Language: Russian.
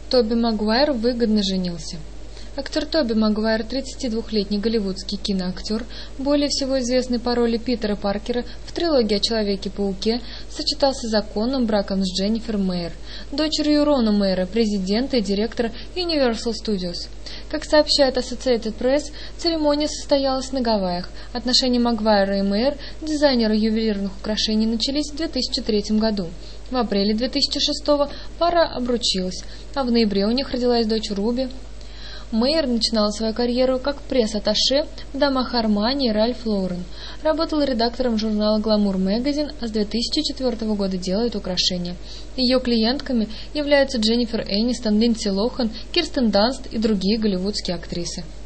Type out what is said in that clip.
Тоби Магуайр выгодно женился. Актер Тоби Магуайр, 32-летний голливудский киноактер, более всего известный по роли Питера Паркера в трилогии о Человеке-пауке, сочетался законным браком с Дженнифер Мейер, дочерью Рона Мейера, президента и директора Universal Studios. Как сообщает Associated Press, церемония состоялась на Гавайях. Отношения Магуайра и Мейер, дизайнера ювелирных украшений, начались в 2003 году. В апреле 2006 пара обручилась, а в ноябре у них родилась дочь Руби. Мейер начинала свою карьеру как пресс-атташе в домах Армани и Ральф Лорен. Работала редактором журнала Glamour Magazine, а с 2004 года делает украшения. Ее клиентками являются Дженнифер Энистон, Линдси Лохан, Кирстен Данст и другие голливудские актрисы.